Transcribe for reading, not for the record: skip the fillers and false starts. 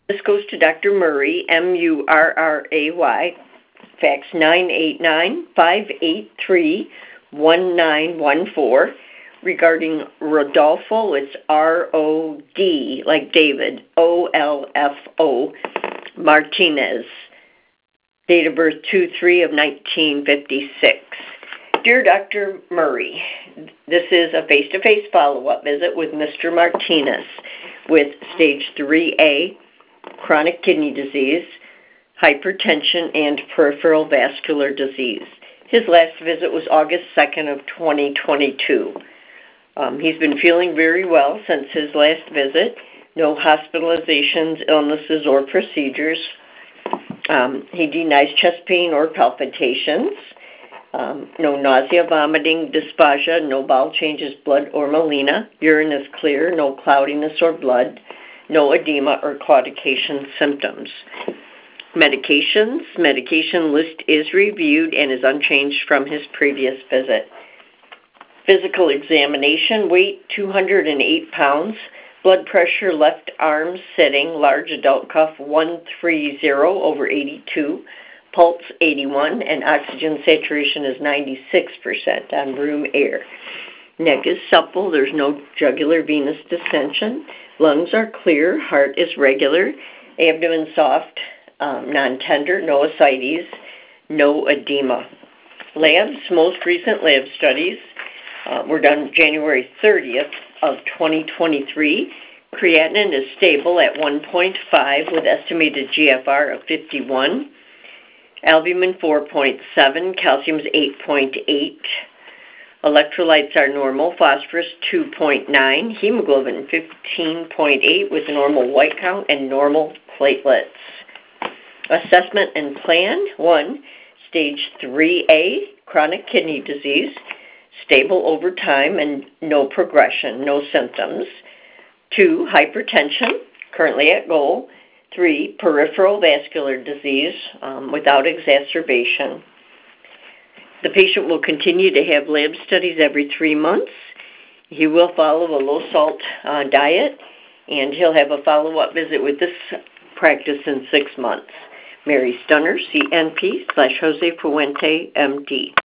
This goes to Dr. Murray, Murray, fax 989-583-1914, regarding Rodolfo. It's R-O-D, like David, O-L-F-O, Martinez. Date of birth 2/3 of 1956. Dear Dr. Murray, this is a face-to-face follow-up visit with Mr. Martinez with stage 3A, chronic kidney disease, hypertension, and peripheral vascular disease. His last visit was August 2nd of 2022. He's been feeling very well since his last visit. No hospitalizations, illnesses, or procedures. He denies chest pain or palpitations. No nausea, vomiting, dysphagia, no bowel changes, blood or melena. Urine is clear, no cloudiness or blood, no edema or claudication symptoms. Medications. Medication list is reviewed and is unchanged from his previous visit. Physical examination, weight 208 pounds, blood pressure left arm sitting, large adult cuff 130/82, pulse 81, and oxygen saturation is 96% on room air. Neck is supple, there's no jugular venous dissension, lungs are clear, heart is regular, abdomen soft, non-tender, no ascites, no edema. Labs, most recent lab studies were done January 30th of 2023. Creatinine is stable at 1.5 with estimated GFR of 51. Albumin 4.7, calcium is 8.8. Electrolytes are normal, phosphorus 2.9, hemoglobin 15.8 with normal white count and normal platelets. Assessment and plan. 1, stage 3A, chronic kidney disease, stable over time and no progression, no symptoms. 2, hypertension, currently at goal. 3, peripheral vascular disease without exacerbation. The patient will continue to have lab studies every 3 months. He will follow a low-salt diet, and he'll have a follow-up visit with this practice in 6 months. Mary Stunner, CNP /Jose Fuente, MD.